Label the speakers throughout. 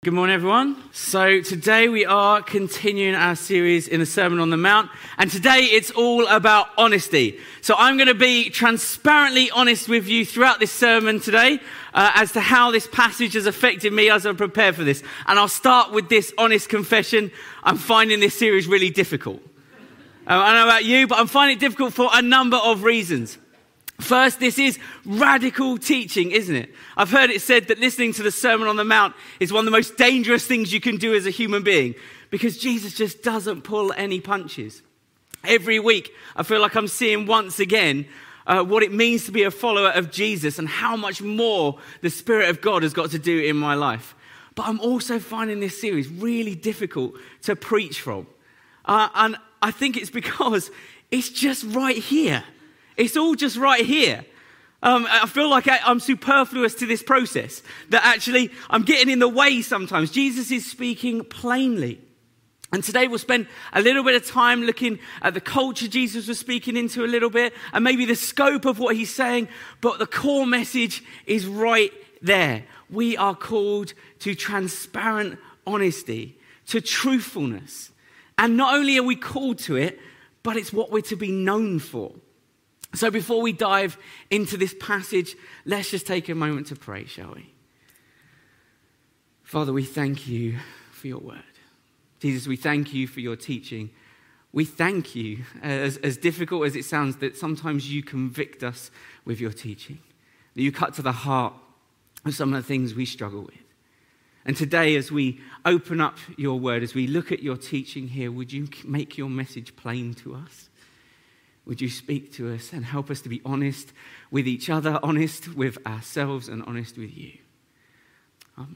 Speaker 1: Good morning, everyone. So today we are continuing our series in the Sermon on the Mount, and today it's all about honesty. So I'm going to be transparently honest with you throughout this sermon today as to how this passage has affected me as I prepare for this. And I'll start with this honest confession. I'm finding this series really difficult. I don't know about you, but I'm finding it difficult for a number of reasons. First, this is radical teaching, isn't it? I've heard it said that listening to the Sermon on the Mount is one of the most dangerous things you can do as a human being because Jesus just doesn't pull any punches. Every week, I feel like I'm seeing once again what it means to be a follower of Jesus and how much more the Spirit of God has got to do in my life. But I'm also finding this series really difficult to preach from. And I think it's because it's just right here. It's all just right here. I feel like I'm superfluous to this process, that actually I'm getting in the way sometimes. Jesus is speaking plainly. And today we'll spend a little bit of time looking at the culture Jesus was speaking into a little bit, and maybe the scope of what he's saying, but the core message is right there. We are called to transparent honesty, to truthfulness. And not only are we called to it, but it's what we're to be known for. So before we dive into this passage, let's just take a moment to pray, shall we? Father, we thank you for your word. Jesus, we thank you for your teaching. We thank you, as difficult as it sounds, that sometimes you convict us with your teaching, that you cut to the heart of some of the things we struggle with. And today, as we open up your word, as we look at your teaching here, would you make your message plain to us? Would you speak to us and help us to be honest with each other, honest with ourselves, and honest with you? Amen.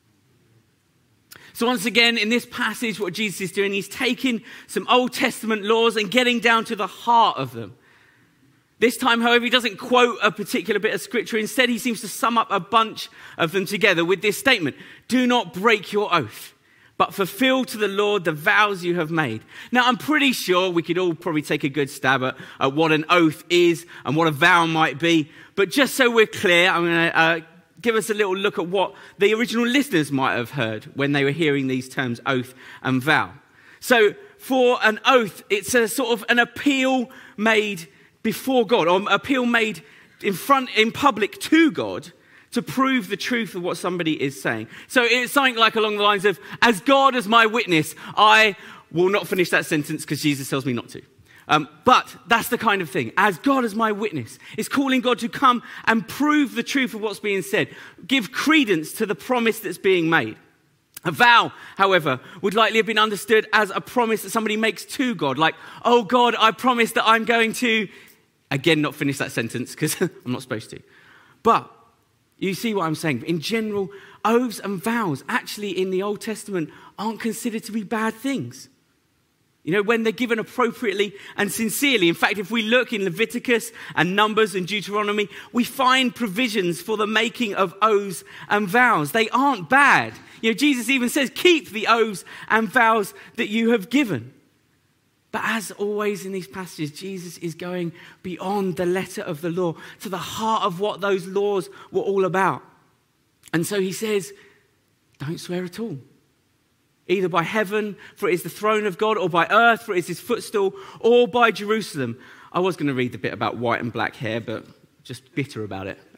Speaker 1: So once again, in this passage, what Jesus is doing, he's taking some Old Testament laws and getting down to the heart of them. This time, however, he doesn't quote a particular bit of scripture. Instead, he seems to sum up a bunch of them together with this statement: do not break your oath, but fulfill to the Lord the vows you have made. Now, I'm pretty sure we could all probably take a good stab at what an oath is and what a vow might be. But just so we're clear, I'm going to give us a little look at what the original listeners might have heard when they were hearing these terms, oath and vow. So for an oath, it's a sort of an appeal made before God, or appeal made in public to God, to prove the truth of what somebody is saying. So it's something like along the lines of, as God is my witness, I will not finish that sentence because Jesus tells me not to. But that's the kind of thing. As God is my witness. It's calling God to come and prove the truth of what's being said. Give credence to the promise that's being made. A vow, however, would likely have been understood as a promise that somebody makes to God. Like, oh God, I promise that I'm going to, again, not finish that sentence because I'm not supposed to. But you see what I'm saying? In general, oaths and vows actually in the Old Testament aren't considered to be bad things. You know, when they're given appropriately and sincerely. In fact, if we look in Leviticus and Numbers and Deuteronomy, we find provisions for the making of oaths and vows. They aren't bad. You know, Jesus even says, keep the oaths and vows that you have given. But as always in these passages, Jesus is going beyond the letter of the law to the heart of what those laws were all about. And so he says, don't swear at all. Either by heaven, for it is the throne of God, or by earth, for it is his footstool, or by Jerusalem. I was going to read the bit about white and black hair, but just bitter about it.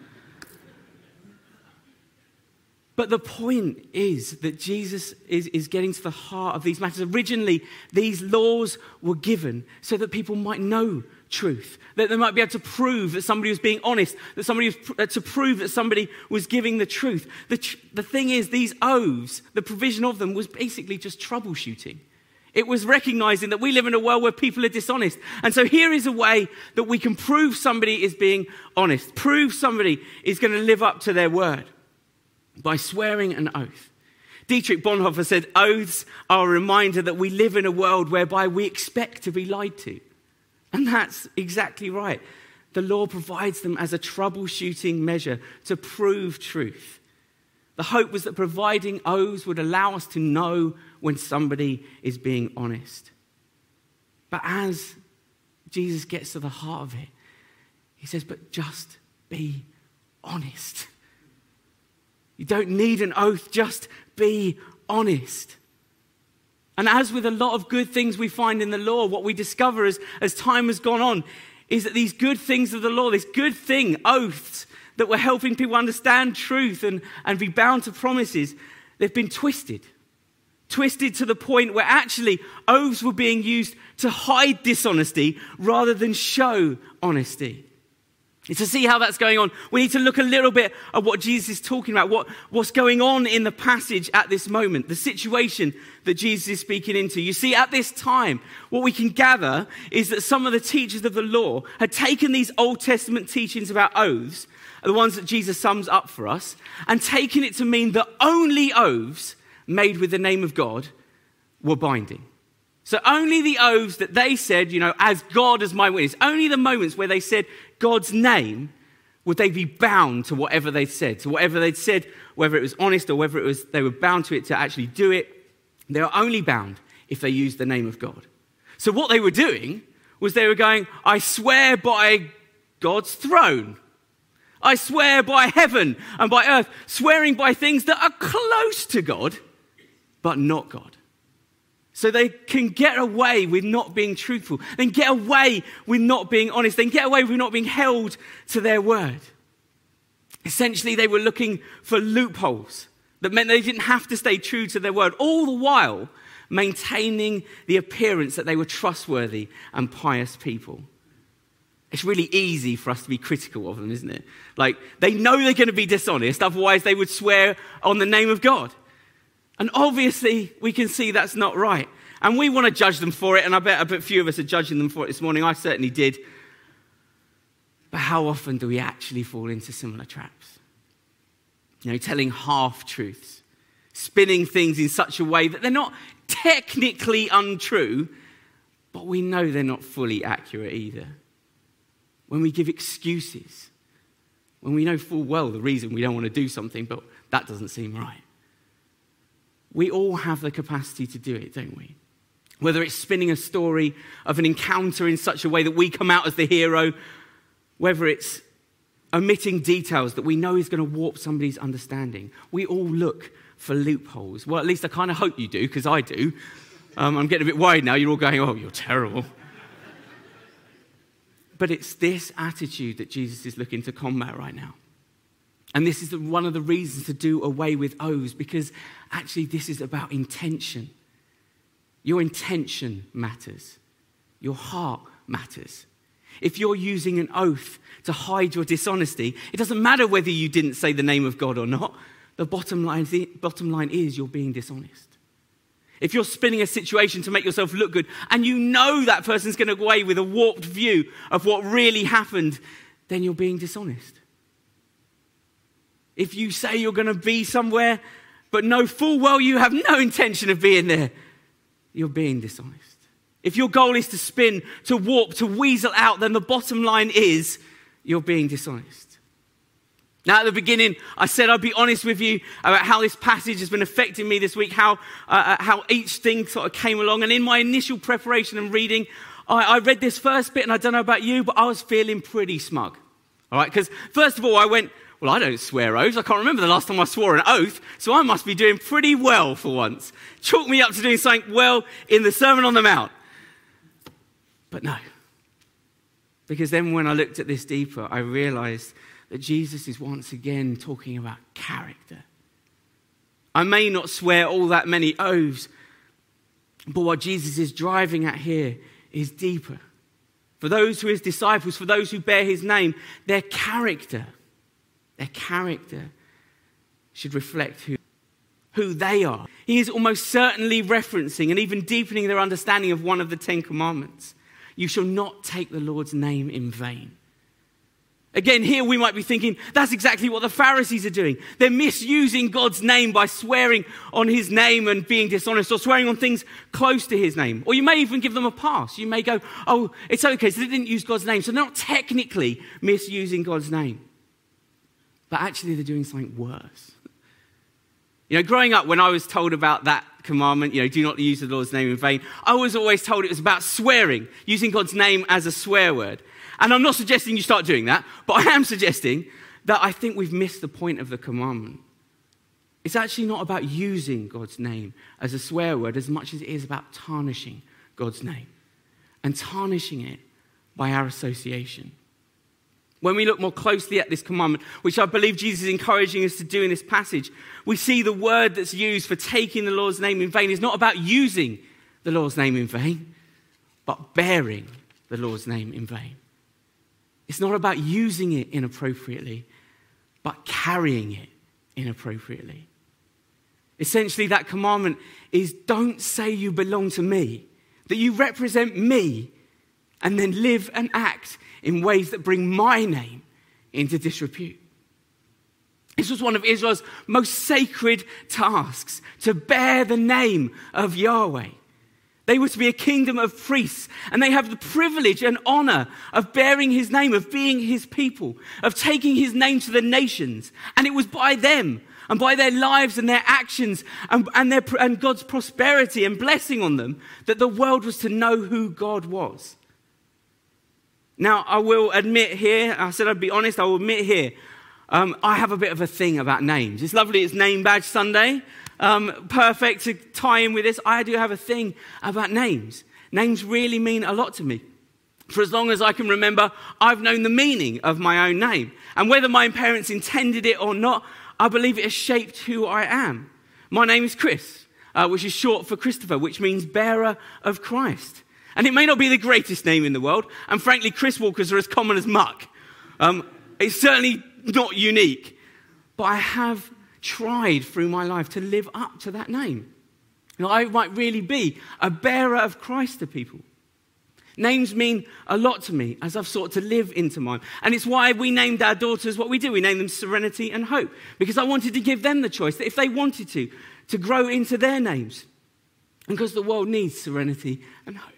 Speaker 1: But the point is that Jesus is getting to the heart of these matters. Originally, these laws were given so that people might know truth, that they might be able to prove that somebody was being honest, that somebody was to prove that somebody was giving the truth. The thing is, these oaths, the provision of them was basically just troubleshooting. It was recognizing that we live in a world where people are dishonest. And so here is a way that we can prove somebody is being honest, prove somebody is going to live up to their word. By swearing an oath. Dietrich Bonhoeffer said, oaths are a reminder that we live in a world whereby we expect to be lied to. And that's exactly right. The law provides them as a troubleshooting measure to prove truth. The hope was that providing oaths would allow us to know when somebody is being honest. But as Jesus gets to the heart of it, he says, but just be honest. You don't need an oath, just be honest. And as with a lot of good things we find in the law, what we discover as time has gone on is that these good things of the law, this good thing, oaths, that were helping people understand truth and be bound to promises, they've been twisted. Twisted to the point where actually oaths were being used to hide dishonesty rather than show honesty. And to see how that's going on, we need to look a little bit at what Jesus is talking about, what's going on in the passage at this moment, the situation that Jesus is speaking into. You see, at this time, what we can gather is that some of the teachers of the law had taken these Old Testament teachings about oaths, the ones that Jesus sums up for us, and taken it to mean that only oaths made with the name of God were binding. So only the oaths that they said, as God as my witness, only the moments where they said God's name, would they be bound to whatever they said. So whatever they'd said, whether it was honest or whether it was they were bound to it to actually do it, they were only bound if they used the name of God. So what they were doing was they were going, I swear by God's throne. I swear by heaven and by earth, swearing by things that are close to God, but not God. So they can get away with not being truthful. They can get away with not being honest. They can get away with not being held to their word. Essentially, they were looking for loopholes that meant they didn't have to stay true to their word, all the while maintaining the appearance that they were trustworthy and pious people. It's really easy for us to be critical of them, isn't it? Like, they know they're going to be dishonest, otherwise they would swear on the name of God. And obviously, we can see that's not right. And we want to judge them for it, and I bet a few of us are judging them for it this morning. I certainly did. But how often do we actually fall into similar traps? Telling half-truths, spinning things in such a way that they're not technically untrue, but we know they're not fully accurate either. When we give excuses, when we know full well the reason we don't want to do something, but that doesn't seem right. We all have the capacity to do it, don't we? Whether it's spinning a story of an encounter in such a way that we come out as the hero, whether it's omitting details that we know is going to warp somebody's understanding. We all look for loopholes. Well, at least I kind of hope you do, because I do. I'm getting a bit worried now. You're all going, oh, you're terrible. But it's this attitude that Jesus is looking to combat right now. And this is one of the reasons to do away with oaths, because actually this is about intention. Your intention matters. Your heart matters. If you're using an oath to hide your dishonesty, it doesn't matter whether you didn't say the name of God or not. The bottom line is you're being dishonest. If you're spinning a situation to make yourself look good, and you know that person's going to go away with a warped view of what really happened, then you're being dishonest. If you say you're going to be somewhere, but know full well you have no intention of being there, you're being dishonest. If your goal is to spin, to warp, to weasel out, then the bottom line is you're being dishonest. Now, at the beginning, I said I'd be honest with you about how this passage has been affecting me this week, how each thing sort of came along. And in my initial preparation and reading, I read this first bit, and I don't know about you, but I was feeling pretty smug. All right, because first of all, I went, well, I don't swear oaths. I can't remember the last time I swore an oath, so I must be doing pretty well for once. Chalk me up to doing something well in the Sermon on the Mount. But no. Because then when I looked at this deeper, I realized that Jesus is once again talking about character. I may not swear all that many oaths, but what Jesus is driving at here is deeper. For those who are his disciples, for those who bear his name, their character should reflect who they are. He is almost certainly referencing and even deepening their understanding of one of the 10 commandments. You shall not take the Lord's name in vain. Again, here we might be thinking, that's exactly what the Pharisees are doing. They're misusing God's name by swearing on his name and being dishonest, or swearing on things close to his name. Or you may even give them a pass. You may go, oh, it's okay, so they didn't use God's name, so they're not technically misusing God's name. But actually they're doing something worse. Growing up, when I was told about that commandment, do not use the Lord's name in vain, I was always told it was about swearing, using God's name as a swear word. And I'm not suggesting you start doing that, but I am suggesting that I think we've missed the point of the commandment. It's actually not about using God's name as a swear word as much as it is about tarnishing God's name and tarnishing it by our association. When we look more closely at this commandment, which I believe Jesus is encouraging us to do in this passage, we see the word that's used for taking the Lord's name in vain is not about using the Lord's name in vain, but bearing the Lord's name in vain. It's not about using it inappropriately, but carrying it inappropriately. Essentially, that commandment is don't say you belong to me, that you represent me, and then live and act in ways that bring my name into disrepute. This was one of Israel's most sacred tasks, to bear the name of Yahweh. They were to be a kingdom of priests, and they have the privilege and honor of bearing his name, of being his people, of taking his name to the nations. And it was by them and by their lives and their actions and God's prosperity and blessing on them that the world was to know who God was. Now, I will admit here, I said I'd be honest, I will admit here, I have a bit of a thing about names. It's lovely, it's Name Badge Sunday. Perfect to tie in with this. I do have a thing about names. Names really mean a lot to me. For as long as I can remember, I've known the meaning of my own name. And whether my parents intended it or not, I believe it has shaped who I am. My name is Chris, which is short for Christopher, which means bearer of Christ. And it may not be the greatest name in the world. And frankly, Chris Walkers are as common as muck. It's certainly not unique. But I have tried through my life to live up to that name. You know, I might really be a bearer of Christ to people. Names mean a lot to me as I've sought to live into mine. And it's why we named our daughters what we do. We named them Serenity and Hope. Because I wanted to give them the choice that if they wanted to grow into their names. And because the world needs serenity and hope.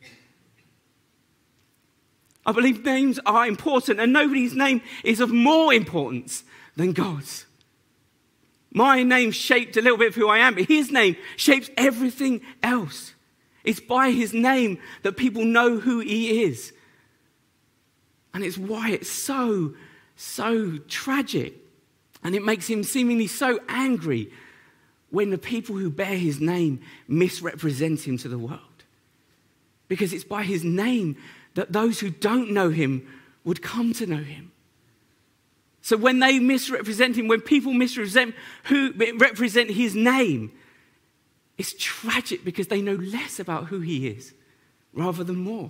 Speaker 1: I believe names are important, and nobody's name is of more importance than God's. My name shaped a little bit of who I am, but his name shapes everything else. It's by his name that people know who he is. And it's why it's so tragic. And it makes him seemingly so angry when the people who bear his name misrepresent him to the world. Because it's by his name that those who don't know him would come to know him. So when they misrepresent him, when people misrepresent his name, it's tragic because they know less about who he is rather than more.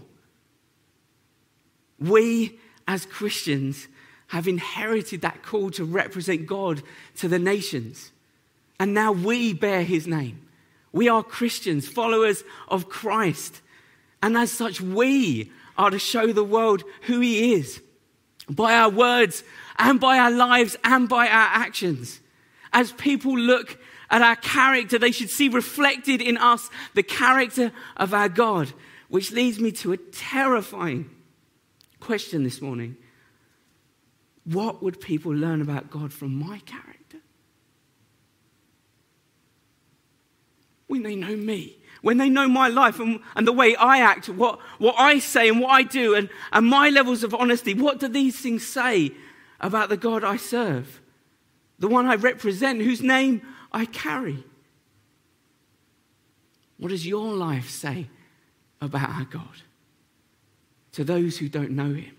Speaker 1: We as Christians have inherited that call to represent God to the nations. And now we bear his name. We are Christians, followers of Christ. And as such, we are to show the world who he is by our words and by our lives and by our actions. As people look at our character, they should see reflected in us the character of our God, which leads me to a terrifying question this morning. What would people learn about God from my character? When they know me, when they know my life and the way I act, what I say and what I do and my levels of honesty, what do these things say about the God I serve? The one I represent, whose name I carry. What does your life say about our God to those who don't know him?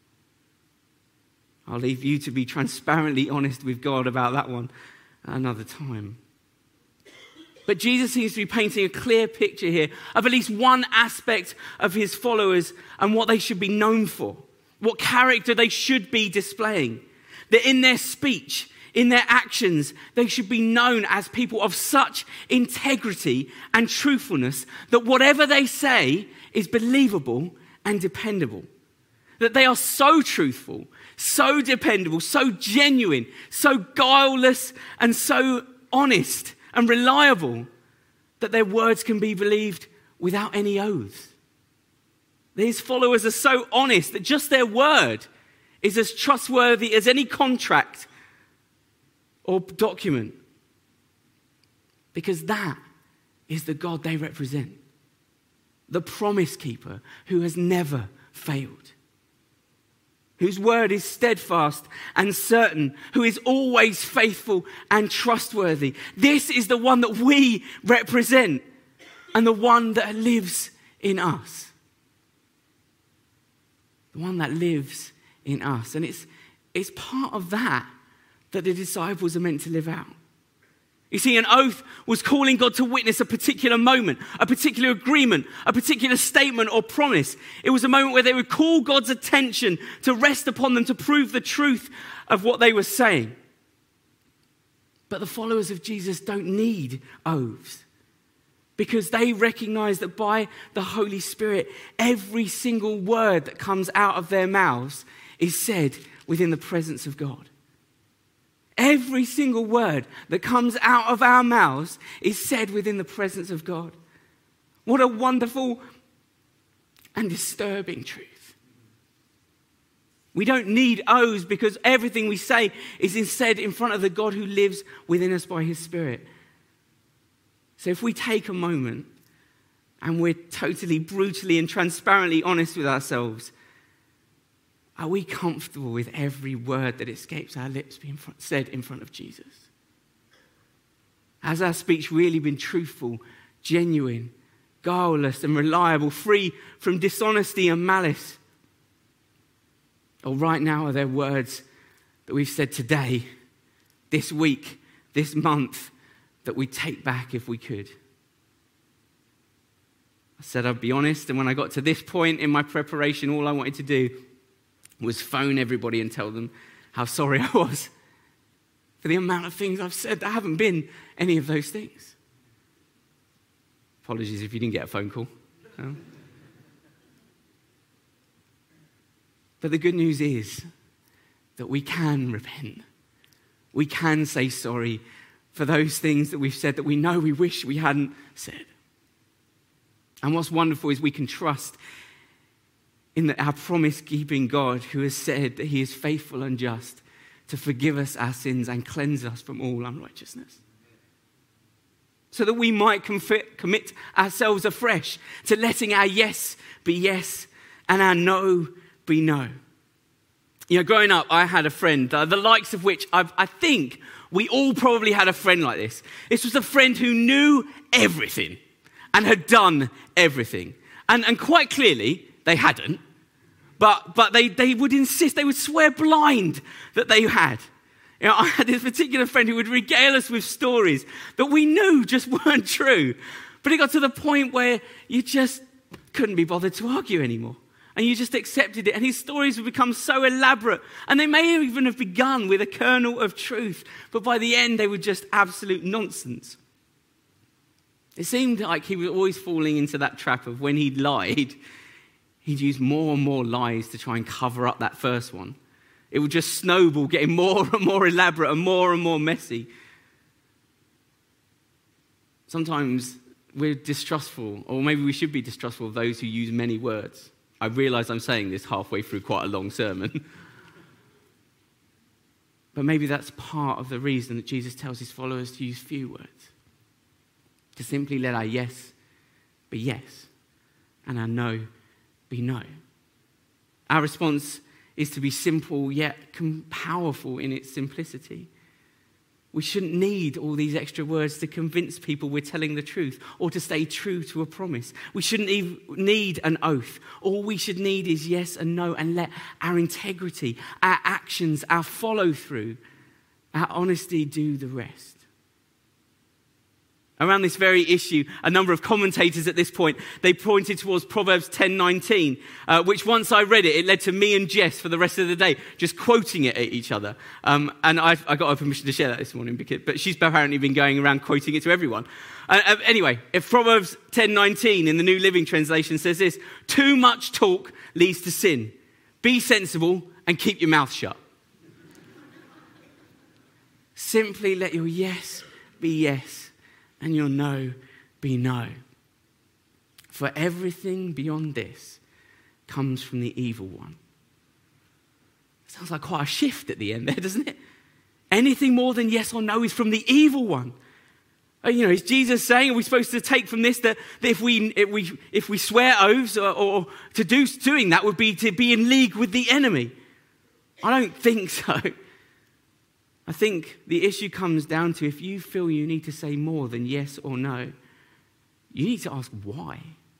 Speaker 1: I'll leave you to be transparently honest with God about that one another time. But Jesus seems to be painting a clear picture here of at least one aspect of his followers and what they should be known for, what character they should be displaying. That in their speech, in their actions, they should be known as people of such integrity and truthfulness that whatever they say is believable and dependable. That they are so truthful, so dependable, so genuine, so guileless and so honest and reliable that their words can be believed without any oaths. These followers are so honest that just their word is as trustworthy as any contract or document. Because that is the God they represent. The promise keeper who has never failed. whose word is steadfast and certain, who is always faithful and trustworthy. This is the one that we represent and the one that lives in us. The one that lives in us. And it's part of that the disciples are meant to live out. You see, an oath was calling God to witness a particular moment, a particular agreement, a particular statement or promise. It was a moment where they would call God's attention to rest upon them to prove the truth of what they were saying. But the followers of Jesus don't need oaths because they recognize that by the Holy Spirit, every single word that comes out of their mouths is said within the presence of God. Every single word that comes out of our mouths is said within the presence of God. What a wonderful and disturbing truth. We don't need oaths because everything we say is said in front of the God who lives within us by his Spirit. So if we take a moment and we're totally, brutally and transparently honest with ourselves, are we comfortable with every word that escapes our lips being said in front of Jesus? Has our speech really been truthful, genuine, guileless and reliable, free from dishonesty and malice? Or right now are there words that we've said today, this week, this month, that we take back if we could? I said I'd be honest, and when I got to this point in my preparation, all I wanted to do was phone everybody and tell them how sorry I was for the amount of things I've said that haven't been any of those things. Apologies if you didn't get a phone call. But the good news is that we can repent. We can say sorry for those things that we've said that we know we wish we hadn't said. And what's wonderful is we can trust in our promise-keeping God who has said that he is faithful and just to forgive us our sins and cleanse us from all unrighteousness. So that we might commit ourselves afresh to letting our yes be yes and our no be no. You know, growing up, I had a friend, the likes of which I think we all probably had a friend like this. This was a friend who knew everything and had done everything. And quite clearly, they hadn't. But they would insist, they would swear blind that they had. You know, I had this particular friend who would regale us with stories that we knew just weren't true. But it got to the point where you just couldn't be bothered to argue anymore. And you just accepted it. And his stories would become so elaborate. And they may even have begun with a kernel of truth. But by the end, they were just absolute nonsense. It seemed like he was always falling into that trap of when he lied, he'd use more and more lies to try and cover up that first one. It would just snowball, getting more and more elaborate and more messy. Sometimes we're distrustful, or maybe we should be distrustful of those who use many words. I realise I'm saying this halfway through quite a long sermon. But maybe that's part of the reason that Jesus tells his followers to use few words. To simply let our yes be yes and our no be no. Our response is to be simple yet powerful in its simplicity. We shouldn't need all these extra words to convince people we're telling the truth or to stay true to a promise. We shouldn't even need an oath. All we should need is yes and no, and let our integrity, our actions, our follow-through, our honesty do the rest. Around this very issue, a number of commentators at this point, they pointed towards Proverbs 10:19, which once I read it, it led to me and Jess for the rest of the day just quoting it at each other. And I got her permission to share that this morning, but she's apparently been going around quoting it to everyone. Anyway, if Proverbs 10:19 in the New Living Translation says this: too much talk leads to sin. Be sensible and keep your mouth shut. Simply let your yes be yes and your no be no. For everything beyond this comes from the evil one. Sounds like quite a shift at the end there, doesn't it? Anything more than yes or no is from the evil one. You know, is Jesus saying, are we supposed to take from this that if we swear oaths or to doing that would be to be in league with the enemy? I don't think so. I think the issue comes down to if you feel you need to say more than yes or no, you need to ask why.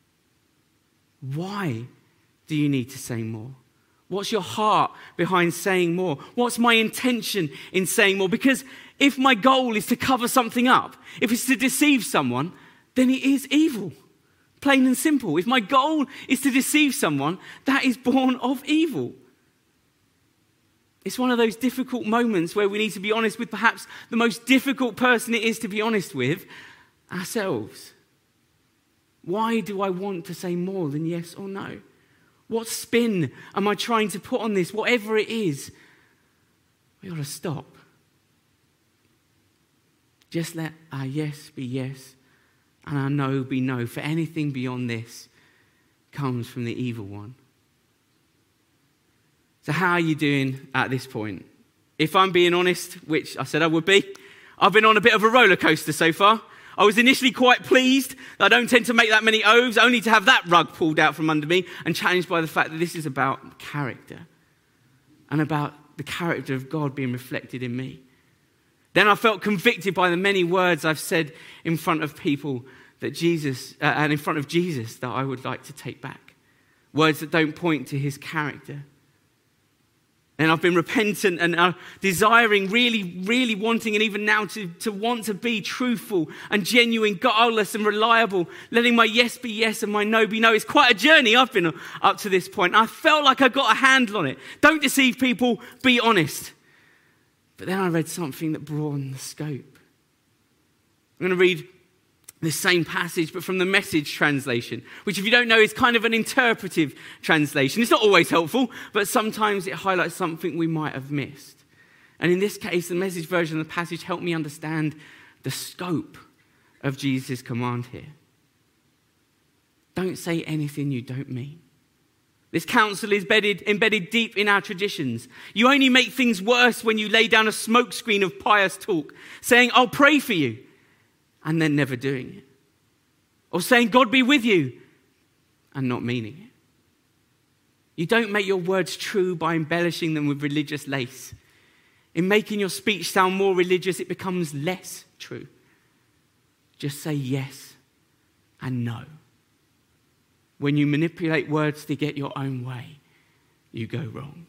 Speaker 1: Why do you need to say more? What's your heart behind saying more? What's my intention in saying more? Because if my goal is to cover something up, if it's to deceive someone, then it is evil. Plain and simple. If my goal is to deceive someone, that is born of evil. It's one of those difficult moments where we need to be honest with perhaps the most difficult person it is to be honest with, ourselves. Why do I want to say more than yes or no? What spin am I trying to put on this? Whatever it is, we ought to stop. Just let our yes be yes and our no be no. For anything beyond this comes from the evil one. So how are you doing at this point? If I'm being honest, which I said I would be, I've been on a bit of a roller coaster so far. I was initially quite pleased that I don't tend to make that many oaths, only to have that rug pulled out from under me, and challenged by the fact that this is about character and about the character of God being reflected in me. Then I felt convicted by the many words I've said in front of people that Jesus, and in front of Jesus, that I would like to take back. Words that don't point to his character. And I've been repentant and desiring, really wanting, and even now to want to be truthful and genuine, guileless and reliable, letting my yes be yes and my no be no. It's quite a journey I've been up to this point. I felt like I got a handle on it. Don't deceive people, be honest. But then I read something that broadened the scope. I'm going to read the same passage, but from the Message translation, which if you don't know is kind of an interpretive translation. It's not always helpful, but sometimes it highlights something we might have missed. And in this case, the Message version of the passage helped me understand the scope of Jesus' command here. Don't say anything you don't mean. This counsel is embedded deep in our traditions. You only make things worse when you lay down a smokescreen of pious talk, saying, I'll pray for you, and then never doing it. Or saying, God be with you, and not meaning it. You don't make your words true by embellishing them with religious lace. In making your speech sound more religious, it becomes less true. Just say yes and no. When you manipulate words to get your own way, you go wrong.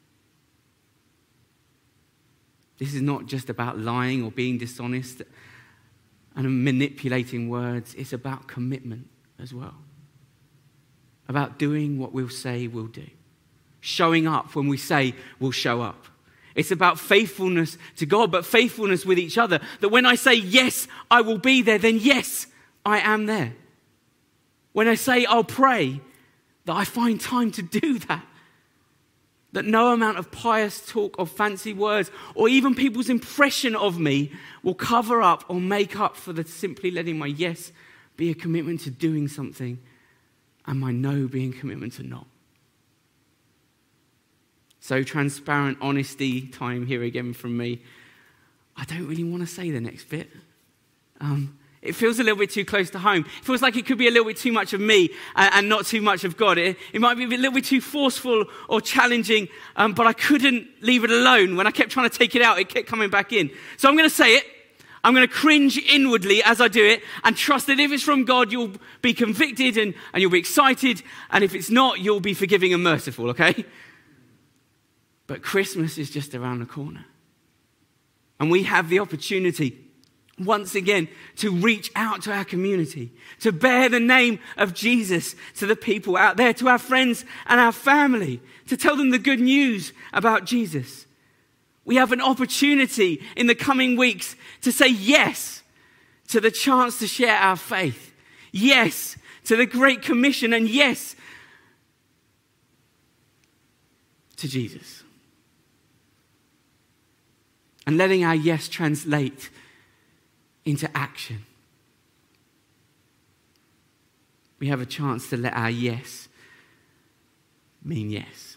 Speaker 1: This is not just about lying or being dishonest and manipulating words. It's about commitment as well. About doing what we'll say we'll do. Showing up when we say we'll show up. It's about faithfulness to God, but faithfulness with each other. That when I say, yes, I will be there, then yes, I am there. When I say I'll pray, that I find time to do that. That no amount of pious talk or fancy words or even people's impression of me will cover up or make up for the simply letting my yes be a commitment to doing something and my no being commitment to not. So transparent honesty time here again from me. I don't really want to say the next bit. It feels a little bit too close to home. It feels like it could be a little bit too much of me and not too much of God. It might be a little bit too forceful or challenging, but I couldn't leave it alone. When I kept trying to take it out, it kept coming back in. So I'm going to say it. I'm going to cringe inwardly as I do it and trust that if it's from God, you'll be convicted and you'll be excited. And if it's not, you'll be forgiving and merciful, okay? But Christmas is just around the corner. And we have the opportunity once again to reach out to our community, to bear the name of Jesus to the people out there, to our friends and our family, to tell them the good news about Jesus. We have an opportunity in the coming weeks to say yes to the chance to share our faith, yes to the Great Commission, and yes to Jesus. And letting our yes translate into action. We have a chance to let our yes mean yes.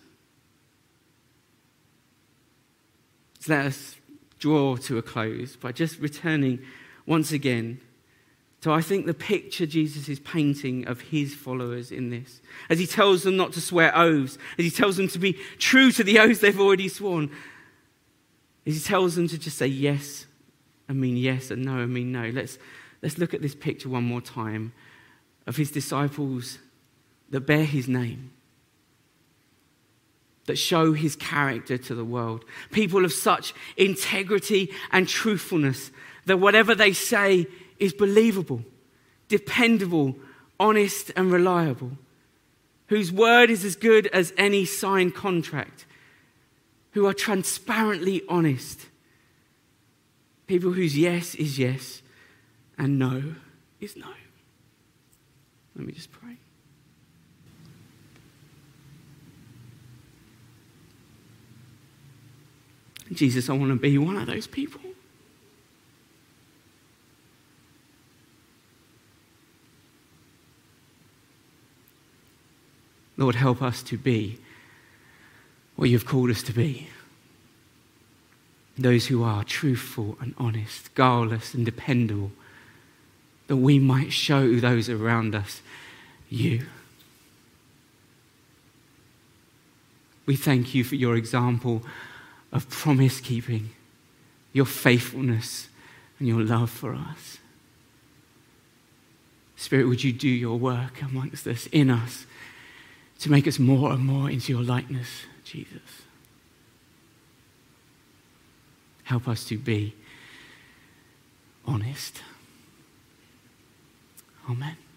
Speaker 1: So let us draw to a close by just returning once again So I think the picture Jesus is painting of his followers in this, as he tells them not to swear oaths, as he tells them to be true to the oaths they've already sworn, as he tells them to just say yes and mean yes and no and mean no. Let's look at this picture one more time of his disciples that bear his name, that show his character to the world. People of such integrity and truthfulness that whatever they say is believable, dependable, honest and reliable, whose word is as good as any signed contract, who are transparently honest, people whose yes is yes and no is no. Let me just pray. Jesus, I want to be one of those people. Lord, help us to be what you've called us to be. Those who are truthful and honest, guileless and dependable, that we might show those around us you. We thank you for your example of promise keeping, your faithfulness and your love for us. Spirit, would you do your work amongst us, in us, to make us more and more into your likeness, Jesus. Help us to be honest. Amen.